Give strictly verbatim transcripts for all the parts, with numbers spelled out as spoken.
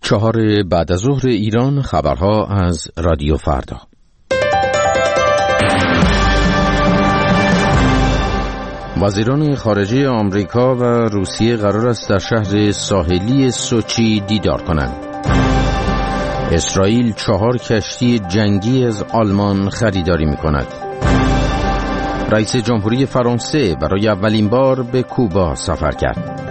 چهار بعد از ظهر ایران، خبرها از رادیو فردا. وزیران خارجه آمریکا و روسیه قرار است در شهر ساحلی سوچی دیدار کنند. اسرائیل چهار کشتی جنگی از آلمان خریداری می کند. رئیس جمهوری فرانسه برای اولین بار به کوبا سفر کرد.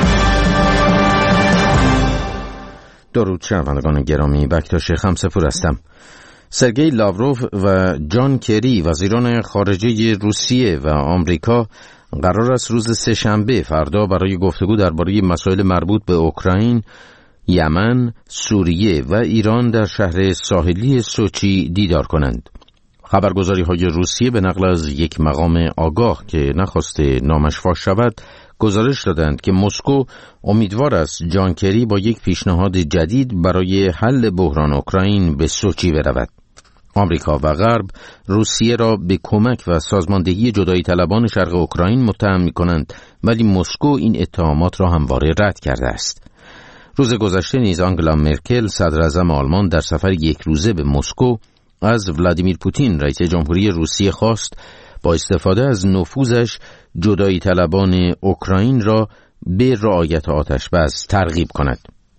درود شنوندگان گرامی، بکتاش خمسه‌پور هستم. سرگئی لاوروف و جان کری وزیران خارجه روسیه و آمریکا قرار است روز سه‌شنبه فردا برای گفتگو درباره مسائل مربوط به اوکراین، یمن، سوریه و ایران در شهر ساحلی سوچی دیدار کنند. خبرگزاری‌های روسیه به نقل از یک مقام آگاه که نخواسته نامش فاش شود گزارش دادند که مسکو امیدوار است جان کری با یک پیشنهاد جدید برای حل بحران اوکراین به سوچی برود. آمریکا و غرب روسیه را به کمک و سازماندهی جدایی طلبان شرق اوکراین متهم می‌کنند، ولی مسکو این اتهامات را همواره رد کرده است. روز گذشته نیز آنگلا مرکل صدر اعظم آلمان در سفر یک روزه به مسکو از ولادیمیر پوتین رئیس جمهوری روسیه خواست با استفاده از نفوذش جدایی طلبان اوکراین را به رعایت آتش بس ترغیب کند.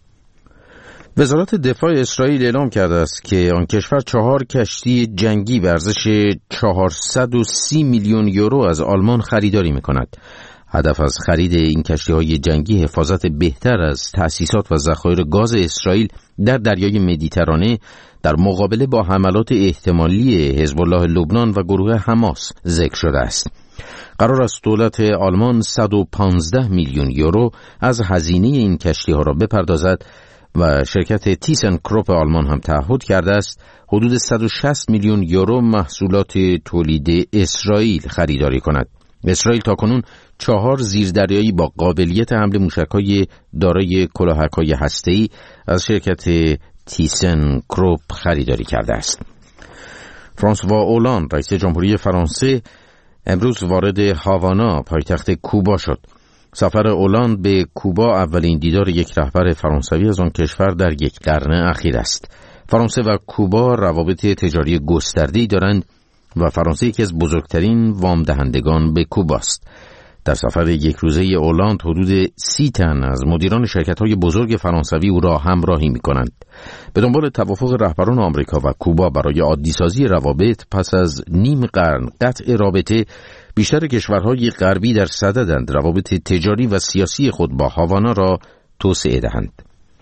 وزارت دفاع اسرائیل اعلام کرده است که آن کشور چهار کشتی جنگی به ارزش چهارصد و سی میلیون یورو از آلمان خریداری می‌کند. هدف از خرید این کشتی‌های جنگی حفاظت بهتر از تأسیسات و ذخایر گاز اسرائیل در دریای مدیترانه در مقابله با حملات احتمالی حزب الله لبنان و گروه حماس ذکر شده است. قرار است دولت آلمان صد و پانزده میلیون یورو از هزینه این کشتی‌ها را بپردازد و شرکت تیسن کروپ آلمان هم تعهد کرده است حدود صد و شصت میلیون یورو محصولات تولید اسرائیل خریداری کند. اسرائیل تاکنون چهار زیردریایی با قابلیت حمل موشک‌های دارای کلاهک‌های هسته‌ای از شرکت تیسن کروپ خریداری کرده است. فرانسوا اولان رئیس جمهوری فرانسه امروز وارد هاوانا پایتخت کوبا شد. سفر اولان به کوبا اولین دیدار یک رهبر فرانسوی از آن کشور در یک قرن اخیر است. فرانسه و کوبا روابط تجاری گسترده‌ای دارند و فرانسه یکی از بزرگترین وام دهندگان به کوبا است. در سفر یک روزه اولند حدود سی تن از مدیران شرکت‌های بزرگ فرانسوی او را همراهی می‌کنند. به دنبال توافق رهبران آمریکا و کوبا برای عادی‌سازی روابط پس از نیم قرن قطع رابطه، بیشتر کشورهای غربی در صددند روابط تجاری و سیاسی خود با هاوانا را توسعه دهند.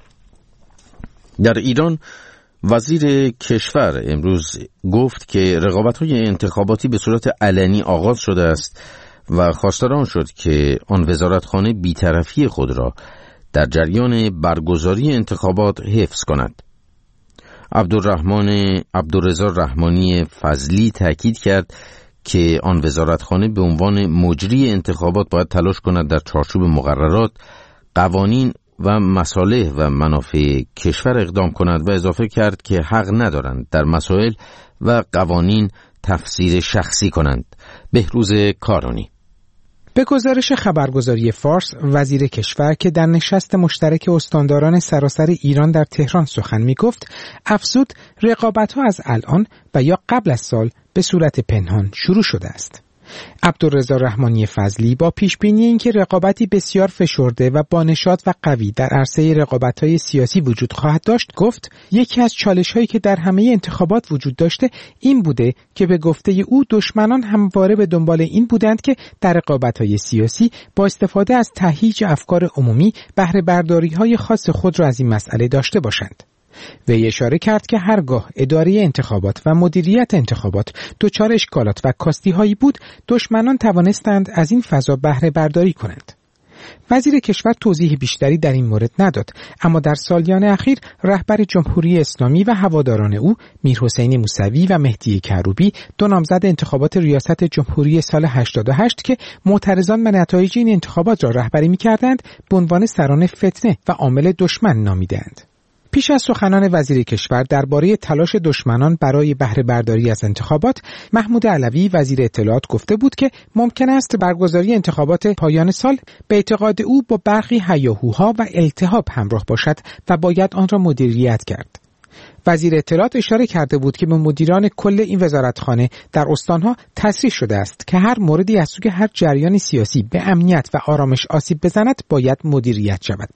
در ایران وزیر کشور امروز گفت که رقابت‌های انتخاباتی به صورت علنی آغاز شده است و خواستار آن شد که آن وزارتخانه بی‌طرفی خود را در جریان برگزاری انتخابات حفظ کند. عبدالرحمن عبدالرضا رحمانی فضلی تاکید کرد که آن وزارتخانه به عنوان مجری انتخابات باید تلاش کند در چارچوب مقررات، قوانین و مصالح و منافع کشور اقدام کند و اضافه کرد که حق ندارند در مسائل و قوانین تفسیر شخصی کنند. بهروز کارانی. به گزارش خبرگزاری فارس، وزیر کشور که در نشست مشترک استانداران سراسر ایران در تهران سخن می گفت، افزود رقابت‌ها از الان و یا قبل از سال به صورت پنهان شروع شده است. عبدالرضا رحمانی فضلی با پیشبینی اینکه رقابتی بسیار فشرده و با نشاط و قوی در عرصه رقابت‌های سیاسی وجود خواهد داشت، گفت یکی از چالش‌هایی که در همه انتخابات وجود داشته این بوده که به گفته او دشمنان همواره به دنبال این بودند که در رقابت‌های سیاسی با استفاده از تهییج افکار عمومی بهره برداری‌های خاص خود را از این مسئله داشته باشند. وی اشاره کرد که هرگاه اداره انتخابات و مدیریت انتخابات دچار اشکالات و کاستی‌هایی بود، دشمنان توانستند از این فضا بهره برداری کنند. وزیر کشور توضیح بیشتری در این مورد نداد، اما در سالیان اخیر رهبر جمهوری اسلامی و هواداران او میرحسین موسوی و مهدی کروبی، دو نامزد انتخابات ریاست جمهوری سال هشتاد و هشت که معترضان به نتایج این انتخابات را رهبری می‌کردند، به عنوان سران فتنه و عامل دشمن نامیدند. پیش از سخنان وزیر کشور درباره تلاش دشمنان برای بهره برداری از انتخابات، محمود علوی وزیر اطلاعات گفته بود که ممکن است برگزاری انتخابات پایان سال به اعتقاد او با برخی هیاهوها و التهاب همراه باشد و باید آن را مدیریت کرد. وزیر اطلاعات اشاره کرده بود که به مدیران کل این وزارتخانه در استانها تصریح شده است که هر موردی از سوی هر جریان سیاسی به امنیت و آرامش آسیب بزند باید مدیریت شود.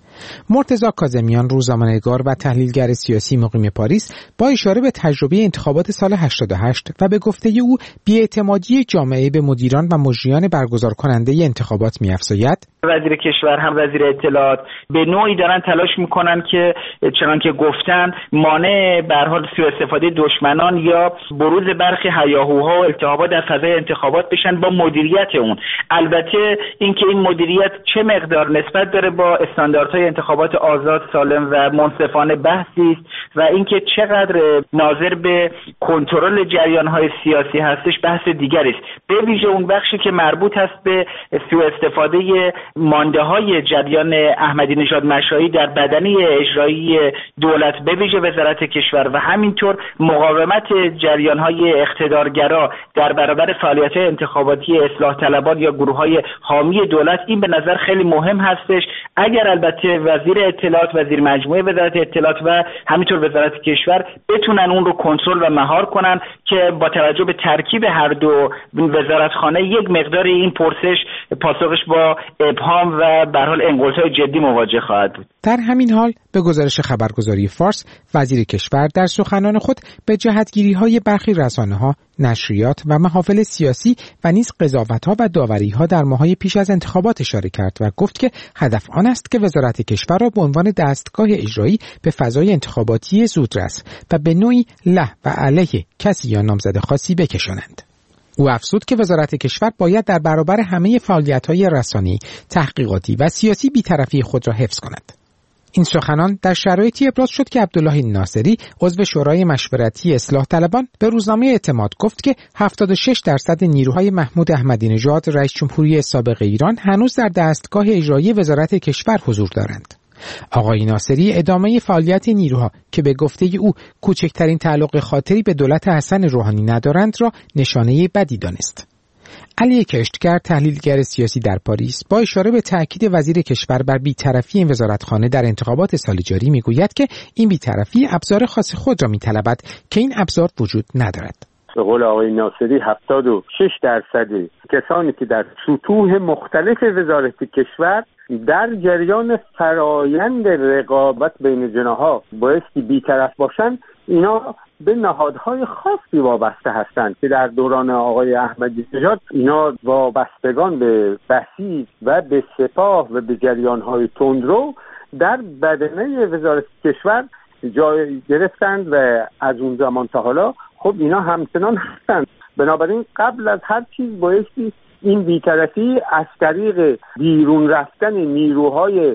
مرتضی کاظمیان، روزنامه‌نگار و تحلیلگر سیاسی مقیم پاریس، با اشاره به تجربه انتخابات سال هشتاد و هشت و به گفته او بی‌اعتمادی جامعه به مدیران و مجریان برگزار کننده انتخابات می‌افزاید: وزیر کشور هم وزیر اطلاعات به نوعی دارن تلاش میکنن که چنانکه گفتن مانع به هر حال سوء استفاده دشمنان یا بروز برخی هیاهوها و التهابات در فضای انتخابات بشن با مدیریت اون. البته اینکه این مدیریت چه مقدار نسبت داره با استانداردهای انتخابات آزاد، سالم و منصفانه بحثی است و اینکه چقدر ناظر به کنترل جریان‌های سیاسی هستش بحث دیگری است. به ویژه اون بخشی که مربوط است به سوء استفاده مانده های جریان احمدی نژاد مشایی در بدنه اجرایی دولت به ویژه وزارت کشور و همینطور مقاومت جریان های اقتدارگرا در برابر فعالیت انتخاباتی اصلاح طلبان یا گروه های حامی دولت، این به نظر خیلی مهم هستش. اگر البته وزیر اطلاعات، وزیر مجموعه وزارت اطلاعات و همینطور وزارت کشور بتونن اون رو کنترل و مهار کنن که با توجه به ترکیب هر دو وزارتخانه یک مقدار این پرسش پاسخش با ابهام و به هر حال انگلت‌های جدی مواجه خواهد بود. در همین حال به گزارش خبرگزاری فارس، وزیر کشور در سخنان خود به جهتگیری‌های برخی رسانه‌ها، نشریات و محافل سیاسی و نیز قضاوت‌ها و داوری‌ها در ماه‌های پیش از انتخابات اشاره کرد و گفت که هدف آن است که وزارت کشور را به عنوان دستگاه اجرایی به فضای انتخاباتی زودرس و به نوعی له و علیه کسی یا نامزد خاصی بکشانند. او افزود که وزارت کشور باید در برابر همه فعالیت‌های رسانه‌ای، تحقیقاتی و سیاسی بی‌طرفی خود را حفظ کند. این سخنان در شرایطی ابراز شد که عبدالله ناصری، عضو شورای مشورتی اصلاح طلبان، به روزنامه اعتماد گفت که هفتاد و شش درصد نیروهای محمود احمدی نژاد رئیس جمهوری سابق ایران هنوز در دستگاه اجرایی وزارت کشور حضور دارند. آقای ناصری ادامه فعالیت نیروها که به گفته او کوچکترین تعلق خاطری به دولت حسن روحانی ندارند را نشانه بدی دانست. علی کشتگر، تحلیلگر سیاسی در پاریس، با اشاره به تأکید وزیر کشور بر بی‌طرفی این وزارتخانه در انتخابات سال جاری میگوید که این بی‌طرفی ابزار خاص خود را میطلبد که این ابزار وجود ندارد. به قول آقای ناصری هفتاد و شش درصد کسانی که در سطوح مختلف وزارت کشور در جریان فرایند رقابت بین جناح‌ها بایستی بی‌طرف باشند، اینا به نهادهای خاصی وابسته هستند که در دوران آقای احمدی نژاد اینا وابستگان به بسیج و به سپاه و به جریانهای تندرو در بدنه وزارت کشور جای گرفتند و از اون زمان تا حالا خب اینا همچنان هستند. بنابراین قبل از هر چیز بایستی این بی‌طرفی از طریق بیرون رفتن نیروهای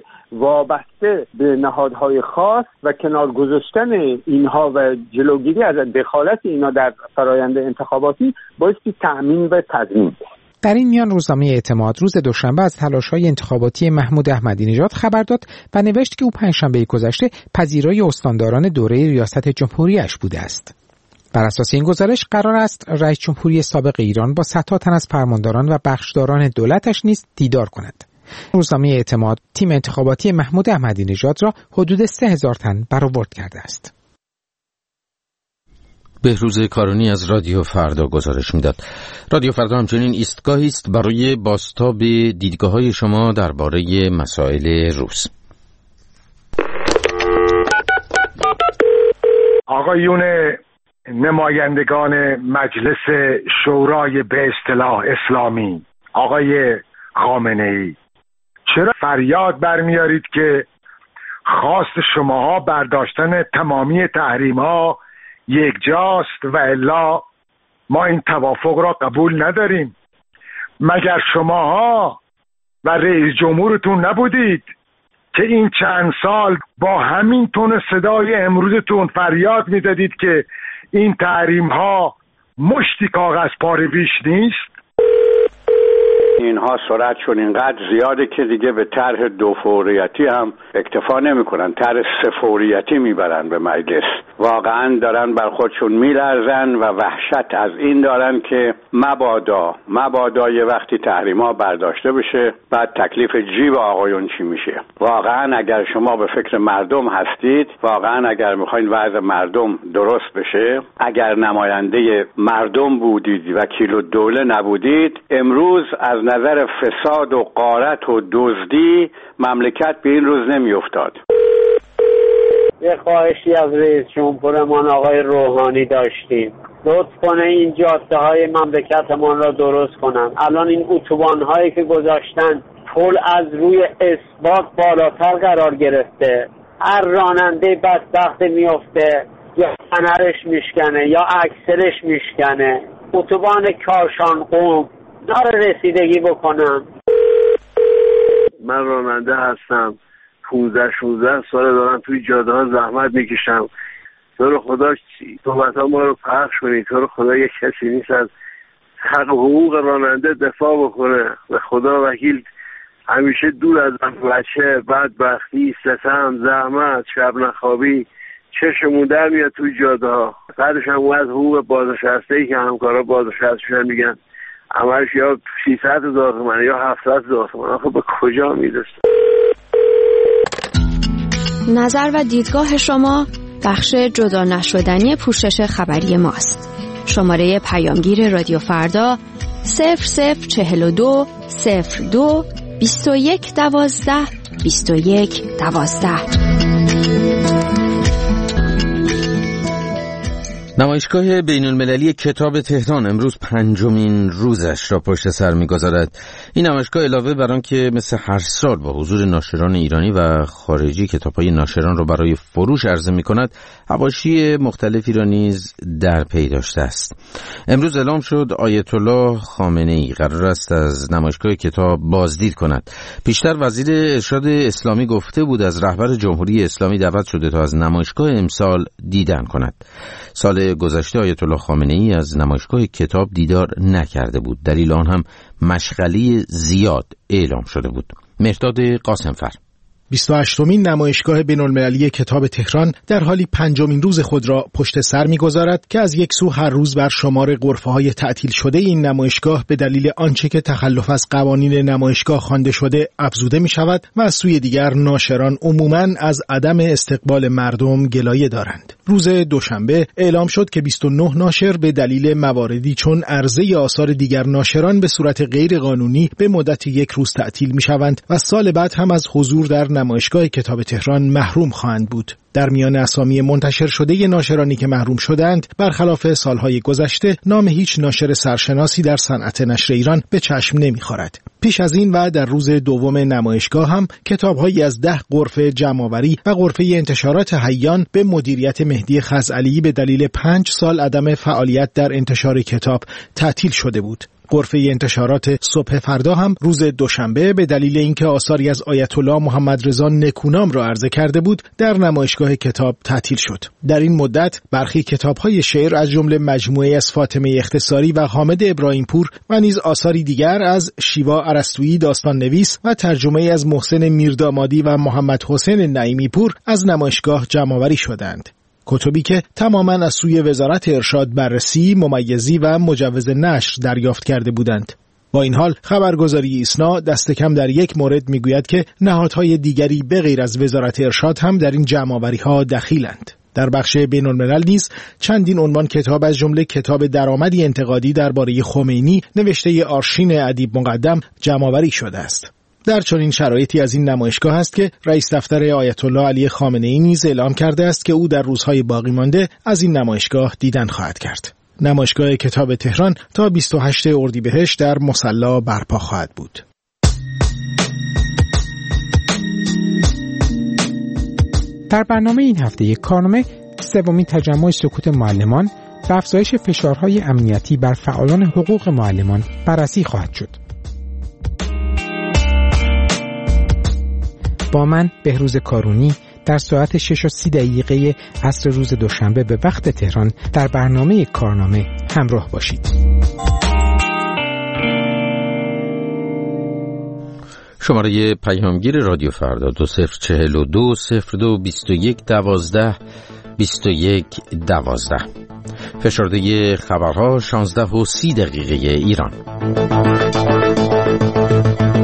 وابسته به نهادهای خاص و کنار گذاشتن اینها و جلوگیری از دخالت اینا در فرایند انتخاباتی بایستی تأمین و تضمین. در این میان روزنامه اعتماد روز دوشنبه از تلاش‌های انتخاباتی محمود احمدی نژاد خبر داد و نوشت که او پنجشنبه گذشته پذیرای استانداران دوره ریاست جمهوریش بوده است. بر اساس این گزارش قرار است رئیس جمهوری سابق ایران با صدها تن از فرمانداران و بخشداران دولتش نیز دیدار کند. روزنامه اعتماد تیم انتخاباتی محمود احمدی نژاد را حدود سه هزار تن برآورد کرده است. بهروز کارانی از رادیو فردا گزارش میداد. رادیو فردا همچنین ایستگاهی است برای بازتاب دیدگاه‌های شما درباره مسائل روز. آقایون نمایندگان مجلس شورای به اصطلاح اسلامی، آقای خامنه‌ای، چرا فریاد برمیارید که خواست شماها برداشتن تمامی تحریم‌ها یک جاست و الا ما این توافق را قبول نداریم؟ مگر شماها و رئیس جمهورتون نبودید که این چند سال با همین تون صدای امروزتون فریاد می‌زدید که این تحریم‌ها مشتی کاغذ پاره بیش نیست؟ اینها سرعتشون اینقدر زیاده که دیگه به طرح دو فوریتی هم اکتفا نمی‌کنن، طرح سه فوریتی میبرن به مجلس. واقعا دارن بر خودشون میلرزن و وحشت از این دارن که مبادا مبادا یه وقتی تحریم‌ها برداشته بشه، بعد تکلیف جیب آقایون چی میشه. واقعا اگر شما به فکر مردم هستید، واقعا اگر میخواین وضع مردم درست بشه، اگر نماینده مردم بودید وکیل الدوله نبودید، امروز از نظر فساد و غارت و دزدی مملکت به این روز نمیافتاد. یه خواهشی از رئیس جمهورمان آقای روحانی داشتیم، لطف کنه این جاده های مملکتمان را درست کنن. الان این اتوبان هایی که گذاشتن پل از روی اثبات بالاتر قرار گرفته، هر راننده بدبخت میفته یا فنرش میشکنه یا اکسلش میشکنه. اتوبان کاشان قم نار رسیدگی بکنم. من راننده هستم، پونزده شونزده ساله دارم توی جاده ها زحمت میکشم. تو رو خدا صحبت ها ما رو پخش کنید، تو رو خدا یک کسی نیست از حق حقوق راننده دفاع بکنه. به خدا وکیل همیشه دور از بچه، بدبختی، ستم، زحمت، شب نخوابی چشمون در میاد توی جاده ها. بعدش هم از حقوق بازنشسته ای که همکارا بازنشسته شدن میگن عملش یا سیصد هزار تومانه یا هفتصد هزار تومانه. آخه به کجا میرسه؟ نظر و دیدگاه شما بخش جدا نشدنی پوشش خبری ماست. شماره پیامگیر رادیو فردا صفر صفر چهل و دو صفر دو بیست و یک دوازده بیست و یک دوازده. نمایشگاه بین المللی کتاب تهران امروز پنجمین روزش را پشت سر می‌گذارد. این نمایشگاه علاوه بر آن که مثل هر سال با حضور ناشران ایرانی و خارجی کتاب‌های ناشران را برای فروش عرضه می‌کند، حواشی مختلفی را نیز در پی داشته است. امروز اعلام شد آیت الله خامنه‌ای قرار است از نمایشگاه کتاب بازدید کند. پیشتر وزیر ارشاد اسلامی گفته بود از رهبر جمهوری اسلامی دعوت شده تا از نمایشگاه امسال دیدن کند. سال گذشته آیت الله خامنه‌ای از نمایشگاه کتاب دیدار نکرده بود. دلیل آن هم مشغله زیاد اعلام شده بود. مهرداد قاسمفر. بیست و هشتمین نمایشگاه بین‌المللی کتاب تهران در حالی پنجمین روز خود را پشت سر می‌گذارد که از یک سو هر روز بر شمار غرفه‌های تعطیل شده این نمایشگاه به دلیل آنچه که تخلف از قوانین نمایشگاه خوانده شده افزوده می‌شود و از سوی دیگر ناشران عموماً از عدم استقبال مردم گلایه دارند. روز دوشنبه اعلام شد که بیست و نه ناشر به دلیل مواردی چون عرضه آثار دیگر ناشران به صورت غیر قانونی به مدت یک روز تعطیل می‌شوند و سال بعد هم از حضور در نمایشگاه کتاب تهران محروم خواهند بود. در میان اسامی منتشر شده ناشرانی که محروم شدند، برخلاف سالهای گذشته نام هیچ ناشر سرشناسی در صنعت نشر ایران به چشم نمی‌خورد. پیش از این و در روز دوم نمایشگاه هم کتاب‌هایی از ده غرفه جمع‌آوری و غرفه انتشارات حیان به مدیریت مهدی خزعلی به دلیل پنج سال عدم فعالیت در انتشار کتاب تعطیل شده بود. غرفه انتشارات صبح فردا هم روز دوشنبه به دلیل اینکه آثاری از آیت الله محمد رضا نکونام را عرضه کرده بود در نمایشگاه کتاب تعطیل شد. در این مدت برخی کتاب‌های شعر از جمله مجموعه از فاطمه اختصاری و حامد ابراهیم پور و نیز آثاری دیگر از شیوا ارسطویی داستان نویس و ترجمه از محسن میردامادی و محمد حسین نعیمی پور از نمایشگاه جمع‌آوری شدند. کتبی که تماماً از سوی وزارت ارشاد بررسی، ممیزی و مجوز نشر دریافت کرده بودند. با این حال خبرگزاری ایسنا دست کم در یک مورد میگوید که نهادهای دیگری به غیر از وزارت ارشاد هم در این جمع‌آوری‌ها دخیلند. در بخش بین‌الملل نیز چندین عنوان کتاب از جمله کتاب درآمدی انتقادی درباره خمینی نوشته آرشین ادیب مقدم جمع‌آوری شده است. در چنین شرایطی از این نمایشگاه است که رئیس دفتر آیت الله علی خامنه‌ای نیز اعلام کرده است که او در روزهای باقی مانده از این نمایشگاه دیدن خواهد کرد. نمایشگاه کتاب تهران تا بیست و هشتم اردیبهشت در مصلی برپا خواهد بود. در برنامه این هفته یک کارنامه سومین تجمع سکوت معلمان و افزایش فشارهای امنیتی بر فعالان حقوق معلمان بررسی خواهد شد. با من بهروز کارونی در ساعت شش و سی دقیقه عصر روز دوشنبه به وقت تهران در برنامه کارنامه همراه باشید. شماره پیامگیر رادیو فردا دو صفر چهل و دو صفر دو بیست و یک دوازده بیست و یک دوازده. فشرده خبرها شانزده و سی دقیقه ایران.